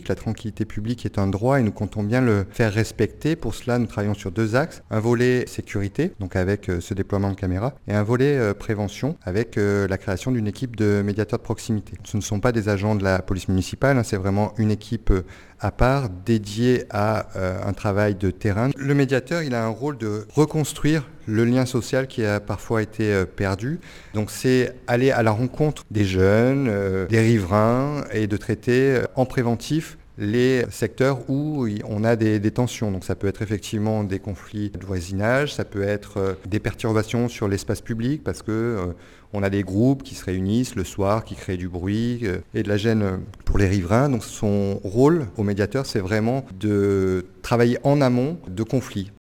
publique. La tranquillité publique est un droit et nous comptons bien le faire respecter. Pour cela, nous travaillons sur 2 axes. Un volet sécurité, donc avec ce déploiement de caméras, et un volet prévention, avec la création d'une équipe de médiateurs de proximité. Ce ne sont pas des agents de la police municipale, c'est vraiment une équipe à part, dédiée à un travail de terrain. Le médiateur, il a un rôle de reconstruire le lien social qui a parfois été perdu. Donc c'est aller à la rencontre des jeunes, des riverains, et de traiter en préventif les secteurs où on a des tensions. Donc ça peut être effectivement des conflits de voisinage, ça peut être des perturbations sur l'espace public parce que on a des groupes qui se réunissent le soir, qui créent du bruit et de la gêne pour les riverains. Donc son rôle au médiateur, c'est vraiment de travailler en amont de conflits.